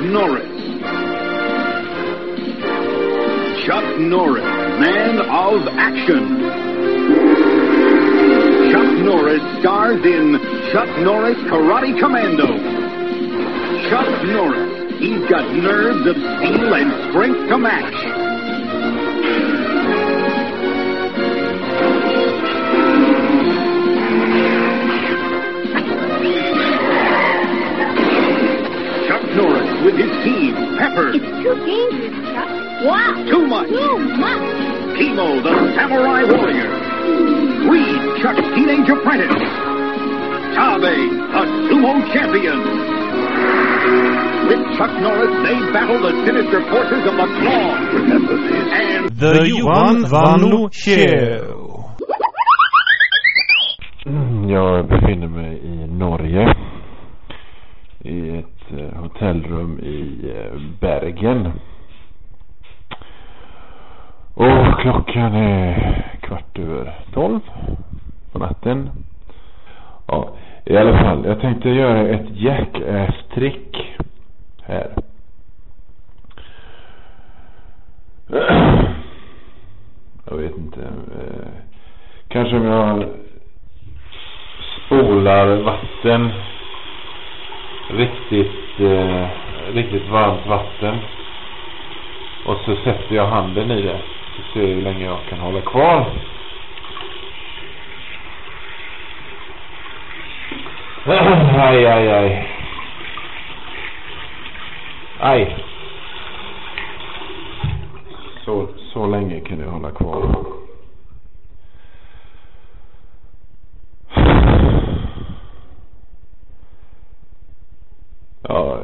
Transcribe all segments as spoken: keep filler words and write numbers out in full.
Norris. Chuck Norris, man of action. Chuck Norris stars in Chuck Norris Karate Commando. Chuck Norris, he's got nerves of steel and strength to match. Chuck Norris with his team, Pepper. It's too dangerous, Chuck. Wow. Too much. Too much. Kimo, the samurai warrior. Reed, Chuck's teenage apprentice. Tabe, a sumo champion. With Chuck Norris, they battle the sinister forces of the Claw. Remember this. And The Johan Vanlo Show. Jag befinner mig i Norge. I ett eh, hotellrum i eh, Bergen. Och klockan är kvart över tolv på natten. Ja, i alla fall. Jag tänkte göra ett jackass-trick här. Jag vet inte. Eh, kanske om jag spolar vatten. Riktigt, eh, riktigt varmt vatten. Och så sätter jag handen i det. Så ser jag hur länge jag kan hålla kvar. Aj, aj, aj. Aj. Så, så länge kan jag hålla kvar. Ja.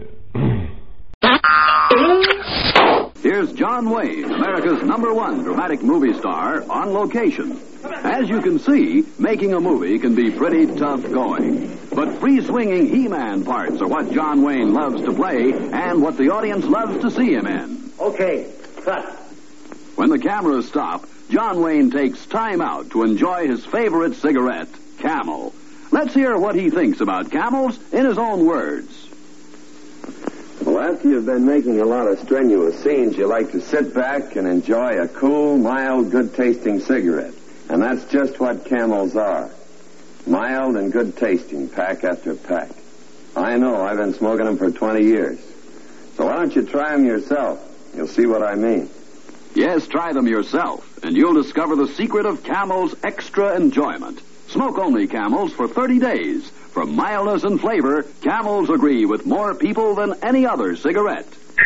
Here's John Wayne, America's number one dramatic movie star, on location. As you can see, making a movie can be pretty tough going. But free-swinging He-Man parts are what John Wayne loves to play and what the audience loves to see him in. Okay, cut. When the cameras stop, John Wayne takes time out to enjoy his favorite cigarette, Camel. Let's hear what he thinks about Camels in his own words. Well, after you've been making a lot of strenuous scenes, you like to sit back and enjoy a cool, mild, good-tasting cigarette. And that's just what Camels are. Mild and good-tasting, pack after pack. I know, I've been smoking them for twenty years. So why don't you try them yourself? You'll see what I mean. Yes, try them yourself, and you'll discover the secret of Camel's extra enjoyment. Smoke only Camels for thirty days. For mildness and flavor, Camels agree with more people than any other cigarette.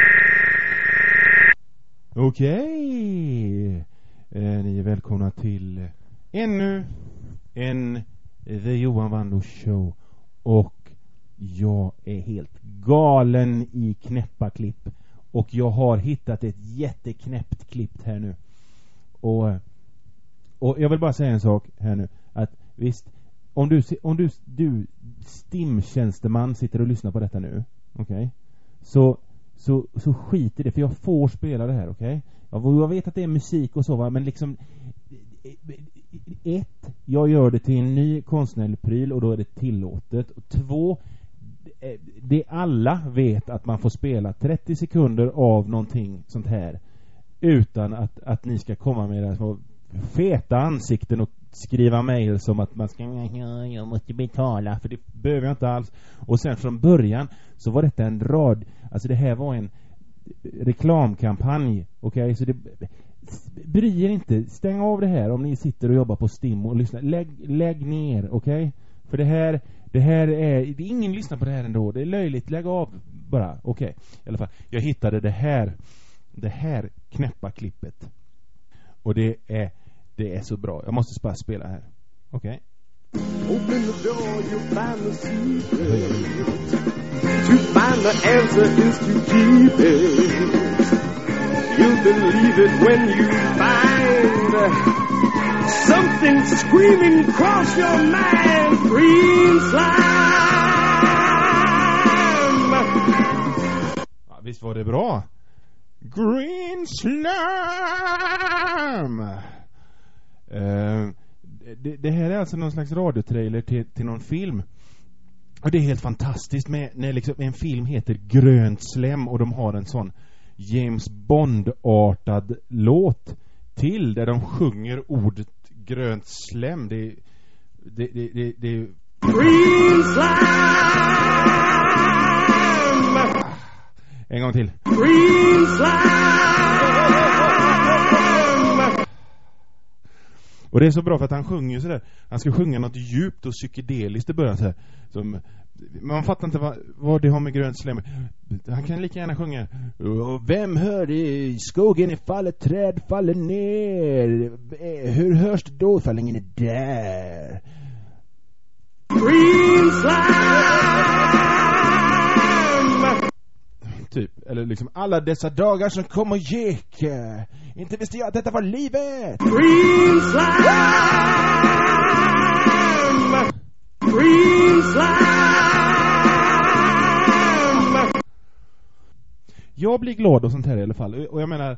Okej. Eh, ni är välkomna till ännu en The Johan Vanlo Show. Och jag är helt galen i knäppa klipp. Och jag har hittat ett jätteknäppt klipp här nu. Och, och jag vill bara säga en sak här nu. Att visst, om du, om du, du stimtjänsteman sitter och lyssnar på detta nu, okej, okay, så, så, så skit i det, för jag får spela det här, okej. Okay? Jag vet att det är musik och så, va, men liksom ett, jag gör det till en ny konstnärlig pryl och då är det tillåtet. Och två, det alla vet att man får spela trettio sekunder av någonting sånt här utan att, att ni ska komma med det små feta ansikten och skriva mejl som att man ska, ja, jag måste betala, för det behöver jag inte alls. Och sen från början så var detta en rad, alltså det här var en reklamkampanj, okej, okay? Så det bry er inte, stäng av det här om ni sitter och jobbar på Stim och lyssnar, lägg, lägg ner, okej, okay? För det här det här är, det är ingen lyssnar på det här ändå, det är löjligt, lägg av bara, okej, okay. I alla fall, jag hittade det här det här knäppa klippet och det är Det är så bra. Jag måste bara spela här. Okej. Okay. Open the door, you find the secret. To find the answer is to keep it. You'll believe it when you find something screaming across your mind. Green slime. Ja, visst var det bra? Green slime. Uh, det, det här är alltså någon slags radiotrailer till, till någon film. Och det är helt fantastiskt med när liksom en film heter Grönt slem och de har en sån James Bond-artad låt till där de sjunger ordet grönt slem. Det det det det, det Green slime. En gång till. Green slime. Och det är så bra för att han sjunger så där. Han ska sjunga något djupt och psykedeliskt i början så här. Som, man fattar inte vad, vad det har med grönt slem. Han kan lika gärna sjunga. Och vem hör det? Skogen är fallet, träd faller ner. Hur hörs det då ifall ingen är där? Green slime. Typ, eller liksom alla dessa dagar som kom och gick. Inte visste jag att detta var livet. Green slime. Green slime. Jag blir glad och sånt här i alla fall. Och jag menar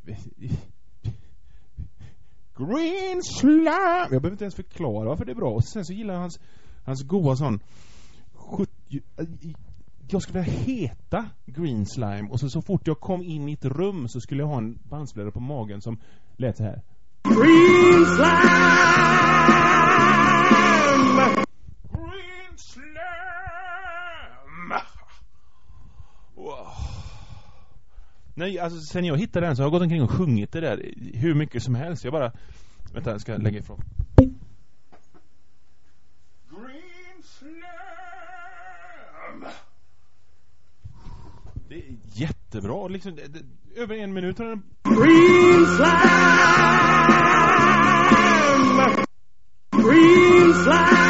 Green slime. Jag behöver inte ens förklara varför det är bra. Och sen så gillar jag hans hans goa sån sjuttio, jag skulle vilja heta Green slime. Och så, så fort jag kom in i ett rum så skulle jag ha en bandspelare på magen som lät så här. Green slime. Green slime. Wow. Nej, alltså sen jag hittade den så har jag gått omkring och sjungit det där hur mycket som helst. Jag bara, vänta, jag ska lägga ifrån. Green slime. Det är jättebra liksom, det, det, över en minut har den. Green slime. Green slime.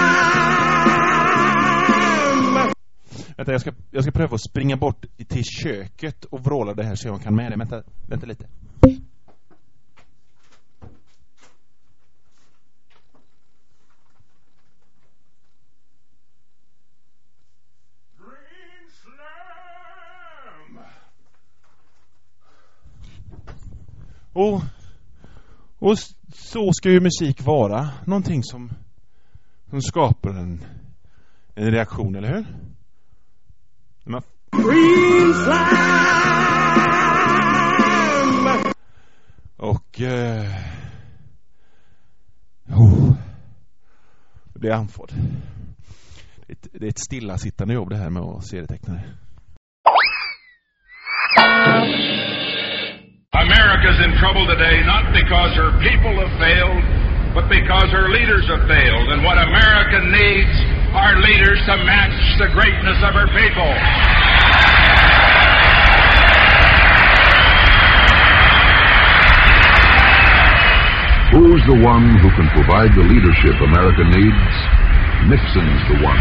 Vänta, jag ska, jag ska pröva att springa bort till köket och vråla det här så jag kan med det. Vänta, vänta lite. Green slime. Och, och så ska ju musik vara. Någonting som, som skapar en, en reaktion, eller hur? Man... Green slime. Och eh... oh. Det blir andfådd. Det är ett, det är ett stillasittande jobb det här med att serieteckna. America's in trouble today not because her people have failed, but because her leaders have failed. And what America needs are leaders to match the greatness of her people. Who's the one who can provide the leadership America needs? Nixon's the one.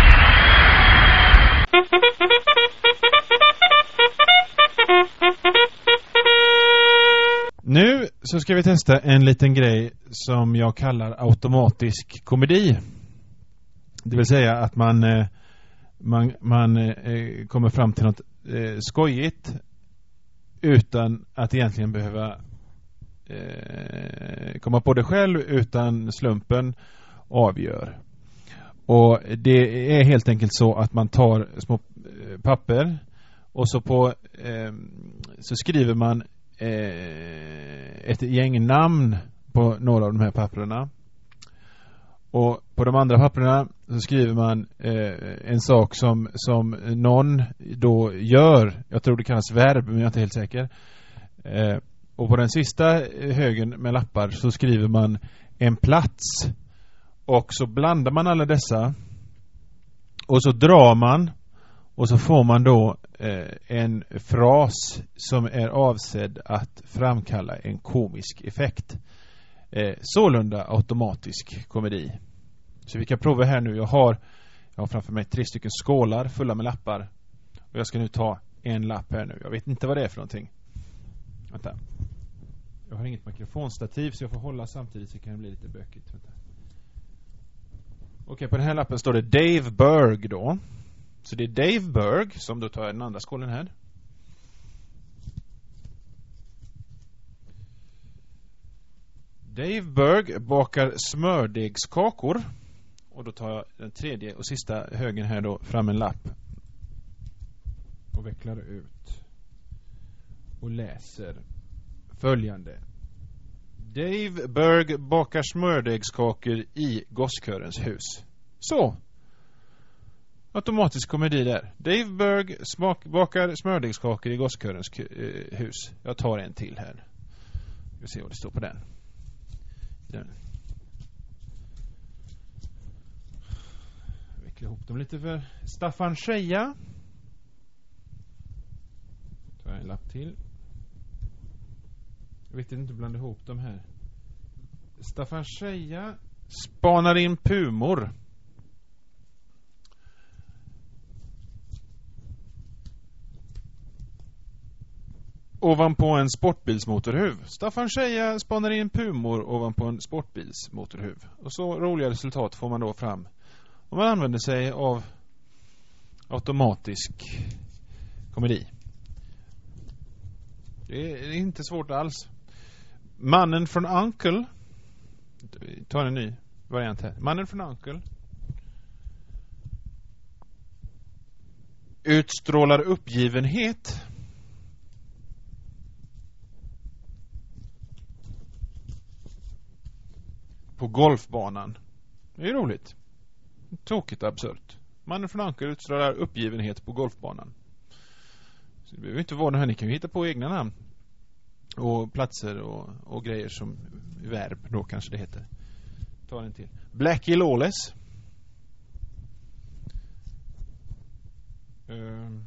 Nu så ska vi testa en liten grej som jag kallar automatisk komedi. Det vill säga att man eh, man, man eh, kommer fram till något eh, skojigt utan att egentligen behöva eh, komma på det själv, utan slumpen avgör. Och det är helt enkelt så att man tar små papper och så på eh, så skriver man eh, ett gäng namn på några av de här papperna. Och på de andra papperna så skriver man eh, en sak som, som någon då gör. Jag tror det kallas verb, men jag är inte helt säker. Eh, och på den sista högen med lappar så skriver man en plats. Och så blandar man alla dessa. Och så drar man. Och så får man då eh, en fras som är avsedd att framkalla en komisk effekt. Eh, sålunda automatisk komedi. Så vi kan prova här nu. Jag har, jag har framför mig tre stycken skålar fulla med lappar. Och jag ska nu ta en lapp här nu. Jag vet inte vad det är för någonting. Vänta. Jag har inget mikrofonstativ så jag får hålla samtidigt så kan det bli lite bökigt. Vänta. Okej, på den här lappen står det Dave Berg då. Så det är Dave Berg som då tar den andra skålen här. Dave Berg bakar smördegskakor. Och då tar jag den tredje och sista högen här då, fram en lapp. Och vecklar ut. Och läser följande. Dave Berg bakar smördegskakor i gosskörens hus. Så. Automatisk komedi där. Dave Berg smak, bakar smördegskakor i gosskörens k- eh, hus. Jag tar en till här. Vi ser vad det står på den. den. Veckla ihop dem lite för Staffan Scheja. Tar jag en lapp till. Jag vet inte blanda ihop de här. Staffan Scheja spanar in pumor. Ovanpå en sportbilsmotorhuv. Staffan Scheja spanar in pumor ovanpå en sportbilsmotorhuv. Och så roliga resultat får man då fram om man använder sig av automatisk komedi. Det är inte svårt alls. Mannen från Uncle. Vi tar en ny variant här. Mannen från Uncle utstrålar uppgivenhet på golfbanan. Det är roligt. Tråkigt och absurt. Mannen från Uncle utstrålar uppgivenhet på golfbanan. Så det behöver inte vara det här. Ni kan ju hitta på egna namn. Och platser och, och grejer som verb då kanske det heter. Ta en till. Blackie Lawless. Uh.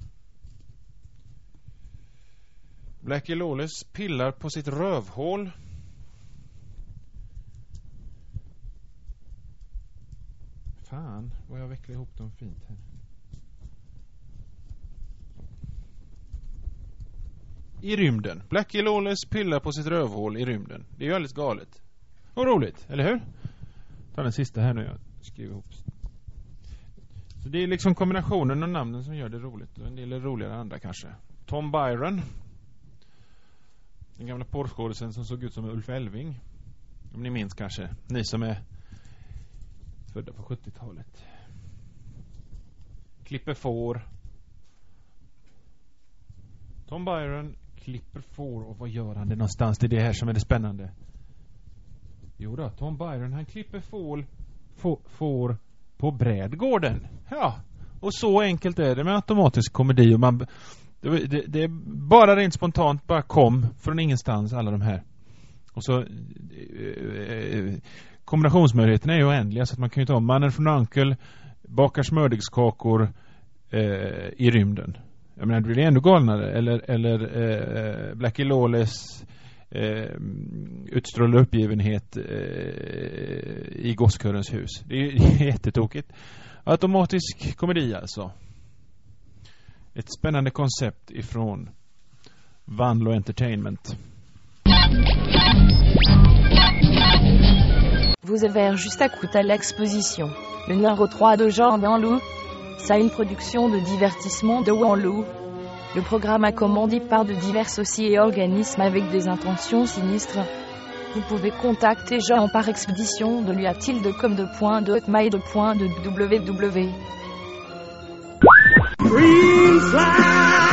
Blackie Lawless pillar på sitt rövhål. Fan, vad jag vecklar ihop dem fint här. I rymden. Blackie Lawless pillar på sitt rövhål i rymden. Det är ju alldeles galet. Och roligt, eller hur? Ta den sista här nu jag skriver ihop. Så det är liksom kombinationen av namnen som gör det roligt. Och en del är roligare än andra kanske. Tom Byron. Den gamla porrskådisen som såg ut som Ulf Elving. Om ni minns kanske. Ni som är födda på sjuttiotalet. Klipper får. Tom Byron klipper får. Och vad gör han det någonstans? Det är det här som är det spännande. Jo då, Tom Byron han klipper får, får, får på brädgården. Ja, och så enkelt är det med automatisk komedi. Och man, det, det, det är bara rent spontant, bara kom från ingenstans alla de här. Och så eh, kombinationsmöjligheterna är ju oändliga, så att man kan ju ta Mannen från Uncle, bakar smördigskakor eh, i rymden. Jag menar, det blir ändå galnare. Eller, eller eh, Blackie Lawless eh, utstrålar uppgivenhet eh, i gosskörens hus. Det är, det är jättetokigt. Automatisk komedi alltså. Ett spännande koncept ifrån Vanlo Entertainment. Vous avez juste à écouter l'exposition. Le numéro trois de Jean Vanloo. Ça une production de divertissement de Vanloo. Le programme est commandé par de divers sociétés et organismes avec des intentions sinistres. Vous pouvez contacter Jean par expédition de lui à tilde comme de point de hotmail de point de www. Green flag!